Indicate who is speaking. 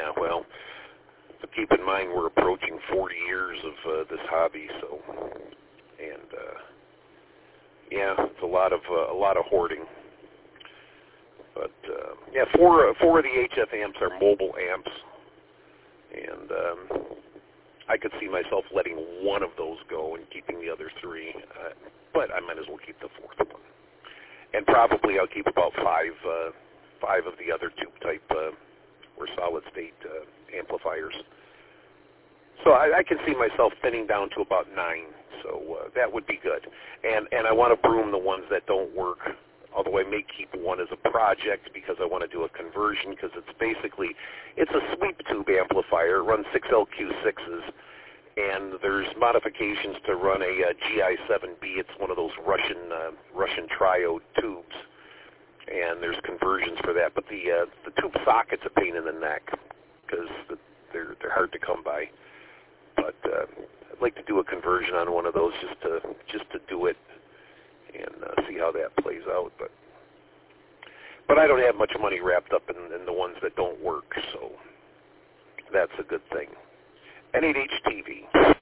Speaker 1: Yeah, well, but keep in mind we're approaching 40 years of this hobby, so, and yeah, it's a lot of hoarding. But yeah, four of the HF amps are mobile amps, and I could see myself letting one of those go and keeping the other three, but I might as well keep the fourth one. And probably I'll keep about five of the other tube-type or solid-state amplifiers. So I can see myself thinning down to about 9, so that would be good. And I want to broom the ones that don't work, although I may keep one as a project because I want to do a conversion, because it's a sweep tube amplifier. It runs 6 LQ6s, and there's modifications to run a GI7B. It's one of those Russian triode tubes, and there's conversions for that. But the tube socket's a pain in the neck because they're hard to come by. But I'd like to do a conversion on one of those just to do it and see how that plays out. But I don't have much money wrapped up in the ones that don't work, so that's a good thing. N8H TV.